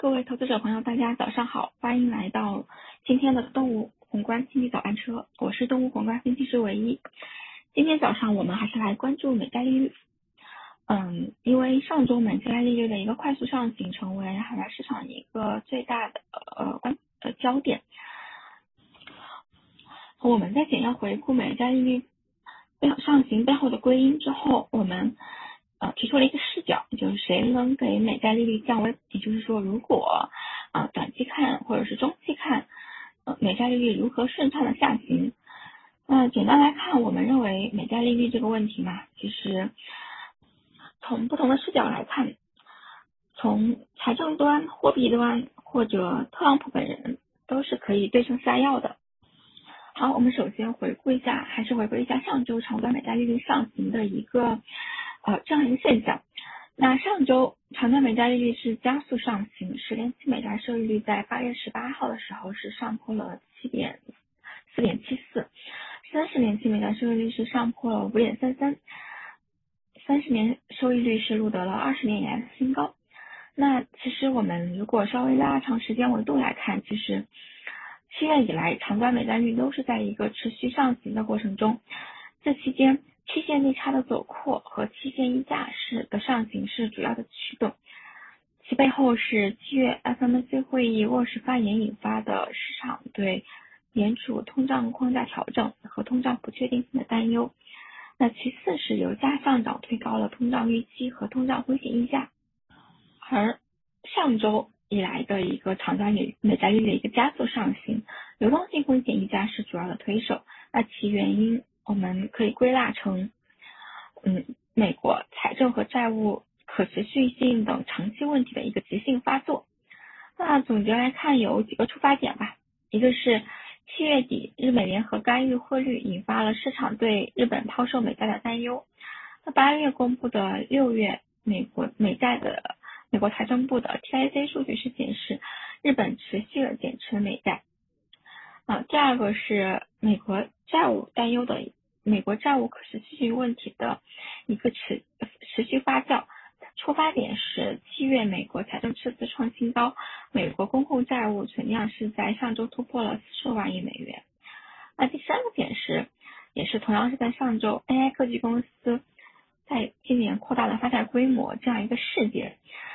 各位投资者朋友，大家早上好，欢迎来到今天的东吴宏观经济早班车，我是东吴宏观分析师唯一。今天早上我们还是来关注美债利率。因为上周美债利率的一个快速上行，成为海外市场一个最大的焦点。我们在简要回顾美债利率上行背后的归因之后，我们提出了一个视角，就是谁能给美债利率降温，也就是说，如果短期看或者是中期看，美债利率如何顺畅的下行。简单来看，我们认为美债利率这个问题嘛，其实从不同的视角来看，从财政端、货币端或者特朗普本人都是可以对症下药的。好，我们首先回顾一下上周长端美债利率上行的一个这样一个现象。那上周长端美债利率是加速上行，10年期美债收益率在8月18号的时候是上破了4.74%， 30年期美债收益率是上破了5.33%， 30年收益率是录得了20年以来的新高。那其实我们如果稍微拉长时间维度来看，其实7月以来长端美债率都是在一个持续上行的过程中，这期间期限利差的走扩和期限溢价的上行是主要的驱动，其背后是7月 FOMC 会议沃什发言引发的市场对联储通胀框架调整和通胀不确定性的担忧。那其次是油价上涨推高了通胀预期和通胀风险溢价，而上周以来的一个长端美债利率的一个加速上行，流动性风险溢价是主要的推手。那其原因我们可以归纳成美国财政和债务可持续性等长期问题的一个急性发作。那总结来看有几个出发点吧，一个是7月底日美联合干预汇率引发了市场对日本抛售美债的担忧。那8月公布的6月美国财政部的 TIC 数据是显示日本持续的减持美债。第二个是美国债务可持续性问题的一个持续发酵，出发点是7月美国财政赤字创新高，美国公共债务存量是在上周突破了40万亿美元。那第三个点是，也是同样是在上周 AI 科技公司在今年扩大了发债规模这样一个事件，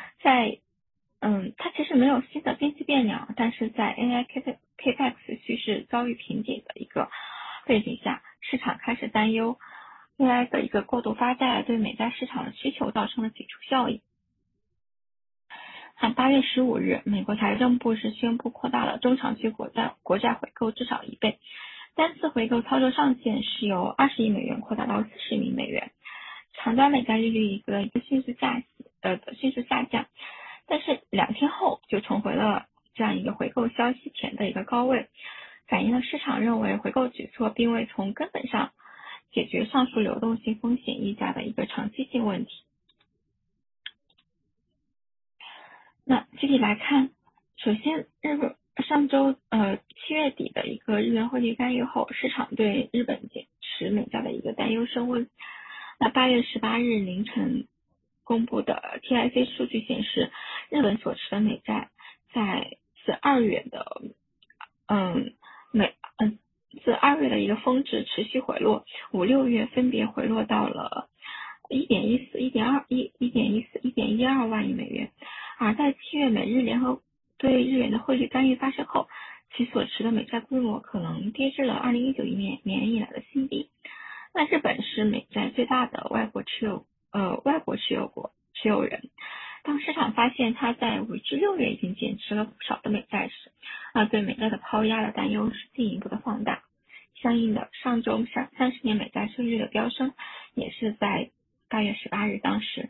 它其实没有新的经济变量，但是在 AI Capex 趋势遭遇瓶颈的一个背景下，市场开始担忧 AI 的一个过度发债对美债市场的需求造成了挤出效应。8月15日，美国财政部是宣布扩大了中长期国债回购至少1倍，单次回购操作上限是由20亿美元扩大到40亿美元，长端美债利率一个迅速下降，但是2天后就重回了这样一个回购消息前的一个高位，反映了市场认为回购举措并未从根本上解决上述流动性风险溢价的一个长期性问题。那具体来看，首先上周7月底的一个日元汇率干预后，市场对日本减持美债的一个担忧升温。那8月18日凌晨公布的 TIC 数据显示，日本所持的美债自2月的一个峰值持续回落，5、6月分别回落到了1.14、1.14、1.12万亿美元。而在7月美日联合对日元的汇率干预发生后，其所持的美债规模可能跌至了2019年以来的新低。那日本是美债最大的外国持有人，当市场发现它在5至6月已经减持了不少的美债时，对美债的抛压的担忧是进一步的放大。相应的，上周30年美债收益率的飙升也是在8月18日当时。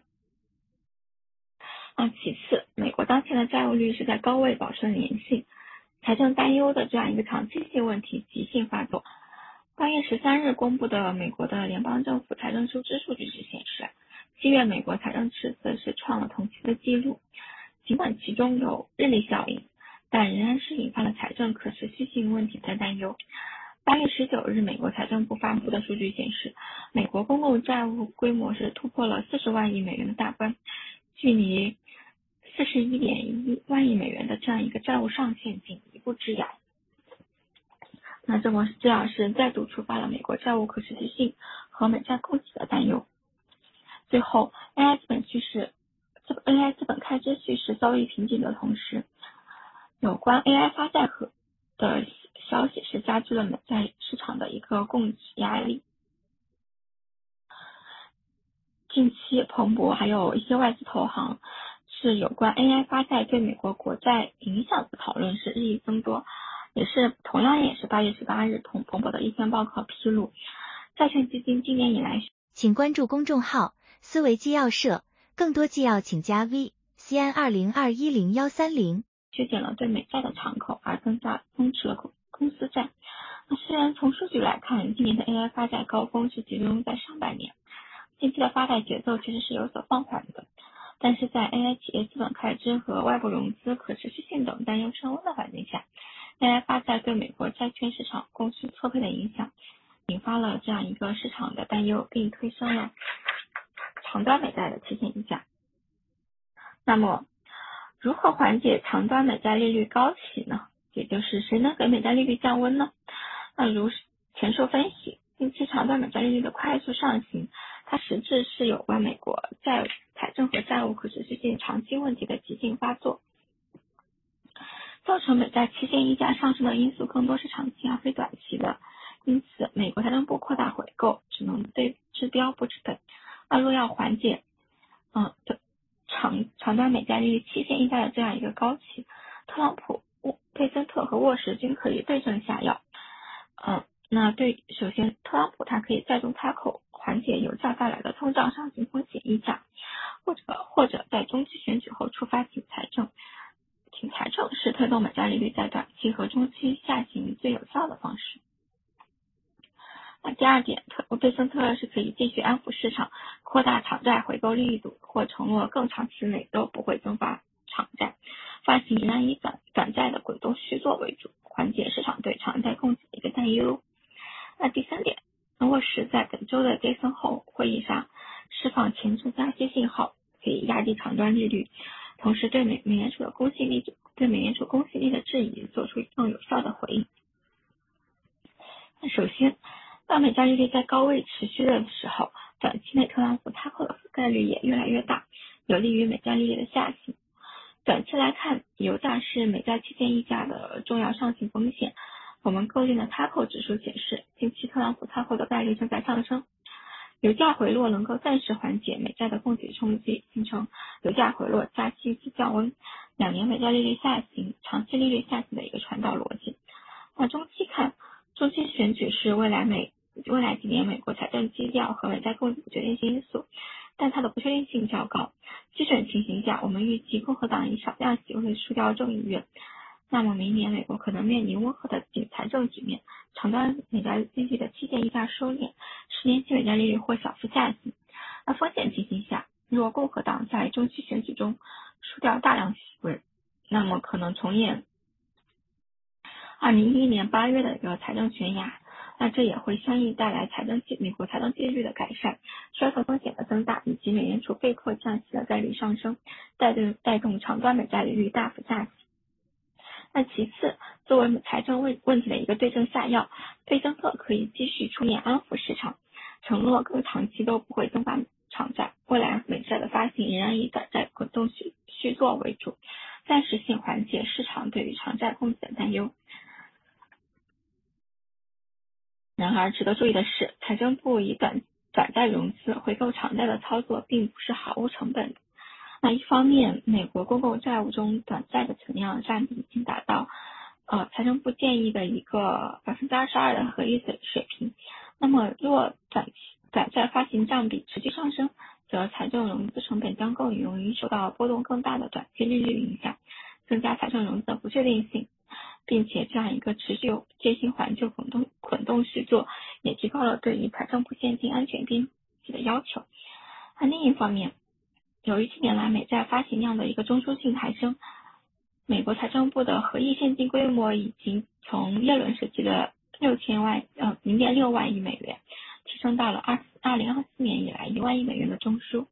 其次，美国当前的债务率是在高位保持了粘性，财政担忧的这样一个长期性问题急性发作。8月13日公布的美国的联邦政府财政收支数据是显示，7月美国财政赤字是创了同期的记录，尽管其中有日历效应，但仍然是引发了财政可持续性问题的担忧。8月19日，美国财政部发布的数据显示，美国公共债务规模是突破了40万亿美元的大关，距离 41.1万亿美元的这样一个债务上限仅一步之遥。那这样是再度触发了美国债务可持续性和美债供给的担忧。最后 AI 资本开支趋势遭遇瓶颈的同时，有关 AI 发债的消息是加剧了美债市场的一个供给压力。近期彭博还有一些外资投行是有关 AI 发债对美国国债影响的讨论是日益增多，同样也是8月18日彭博的一篇报告披露，债券基金今年以来， 请关注公众号思维纪要社，更多纪要请加 VCN20210130。 削减了对美债的敞口，而增持了公司债。那虽然从数据来看，今年的 AI 发债高峰是集中在上半年，近期的发债节奏其实是有所放缓的，但是在 AI 企业资本开支和外部融资可持续性等担忧升温的环境下， AI 发债对美国债券市场供需错配的影响，引发了这样一个市场的担忧，并推升了长端美债的期限溢价。那么如何缓解长端美债利率高企呢？也就是谁能给美债利率降温呢？那如前述分析，近期长端美债利率的快速上行，它实质是有关美国财政和债务可持续性长期问题的急性发作，造成美债期限溢价上升的因素更多是长期而非短期的，因此美国财政部扩大回购只能对治标不治本。那若要缓解长端美债利率期限溢价的这样一个高企，特朗普、佩森特和沃什均可以对症下药。首先特朗普他可以再度开口缓解油价带来的通胀上行风险溢价，或者在中期选举后触发挺财政是推动美债利率在短期和中期下行最有效的方式。那第二点，佩森特是可以继续安抚市场，扩大长债回购力度，或承诺更长期内都不会增发长债，发行仍然以短债的滚动续作为主，缓解市场对长债供给的一个担忧。那第三点，沃什在本周的杰森后会议上释放前置加息信号，可以压低长端利率，同时对美联储公信力的质疑做出更有效的回应。那首先，当美债利率在高位持续的时候，短期内特朗普踏扣的概率也越来越大，有利于美债利率的下行。短期来看，油价是美债期限溢价的重要上行风险。我们构建的踏扣指数显示，近期特朗普踏扣的概率正在上升。油价回落能够暂时缓解美债的供给冲击，形成油价回落加息及降温，2年美债利率下行、长期利率下行的一个传导逻辑。那中期看，中期选举是未来几年美国财政基调和美债供给的决定性因素，但它的不确定性较高。基准情形下，我们预计共和党以少量席位输掉众议院。那么明年美国可能面临温和的紧财政局面，长端美债利率的期限溢价收敛，10年期美债利率或小幅下行。那风险情形下，若共和党在中期选举中输掉大量席位，那么可能重演2011年8月的一个财政悬崖，那这也会相应带来美国财政纪律的改善，衰退风险的增大，以及美联储被迫降息的概率上升，带动长端美债利率大幅下行。那其次，作为财政问题的一个对症下药，佩森特可以继续出面安抚市场，承诺更长期都不会增发长债，未来美债的发行仍然以短债滚动续作为主，暂时性缓解市场对于长债供给的担忧。然而值得注意的是，财政部以短债融资回购长债的操作并不是毫无成本的。那一方面，美国公共债务中短债的存量占比已经达到财政部建议的一个22%的合理水平。那么若短债发行占比持续上升，则财政融资成本将更容易受到波动更大的短期利率影响，增加财政融资的不确定性，并且这样一个持续有借新还旧滚动续作，也提高了对于财政部现金安全边际的要求。那另一方面，由于近年来美债发行量的一个中枢性抬升，美国财政部的合议现金规模已经从耶伦时期的0.6万亿美元提升到了2024年以来1万亿美元的中枢。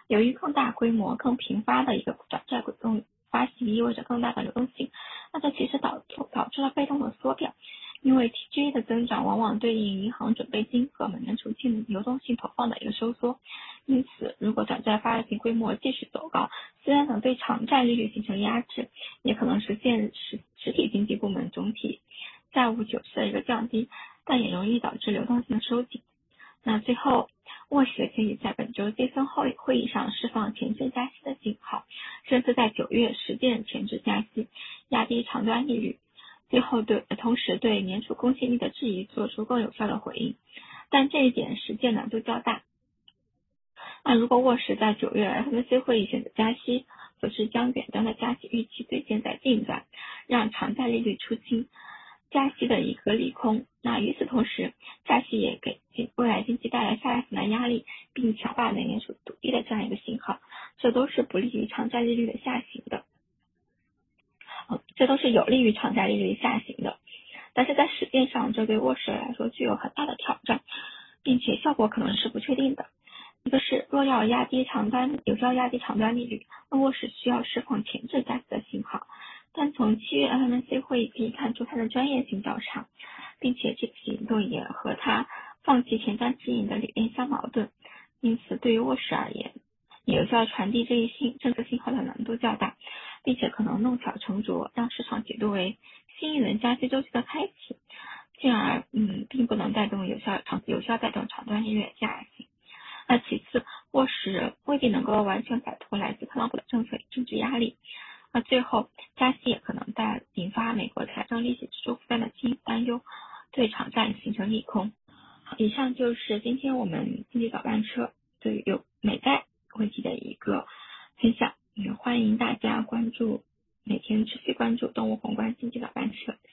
由于更大规模、更频发的一个转债滚动发行意味着更大的流动性，那这其实导致了被动的缩表，因为 TGA 的增长往往对应银行准备金和美元储蓄流动性投放的一个收缩。因此，如果转债发行规模继续走高，虽然能对偿债利率形成压制，也可能实现实体经济部门总体债务窘势的一个降低，但也容易导致流动性的收紧。那最后，沃什的经济在本周杰森会议上释放前置加息的信号，甚至在9月实践前置加息，压低长端利率。最后同时对联储公信力的质疑做出更有效的回应，但这一点实践难度较大。那如果沃什在9月 FOMC 会议选择加息，则是将远端的加息预期兑现在近端，让长债利率出清，加息的一个利空。那与此同时，加息也给未来经济带来下一层的压力，并强化美联储独立的这样一个信号，这都是不利于长债利率的下行的。这都是有利于长债利率下行的，但是在实践上，这对沃什来说具有很大的挑战，并且效果可能是不确定的。一个是若要有效压低长端利率，那沃什需要释放前置加息的信号，但从7月 FOMC 会议可以看出他的专业性较差，并且这个行动也和他放弃前瞻指引的理念相矛盾，因此对于沃什而言，有效传递这一政策信号的难度较大，并且可能弄巧成拙，让市场解读为新一轮加息周期的开启，进而并不能有效带动长端利率的下行。那其次，沃什未必能够完全摆脱来自特朗普的政策与政治压力。那最后，加息也可能引发美国财政利息支出负担的担忧，对长债形成利空。以上就是今天我们经济早班车对于美债问题的一个分享，也欢迎大家每天持续关注动物宏观经济早班车。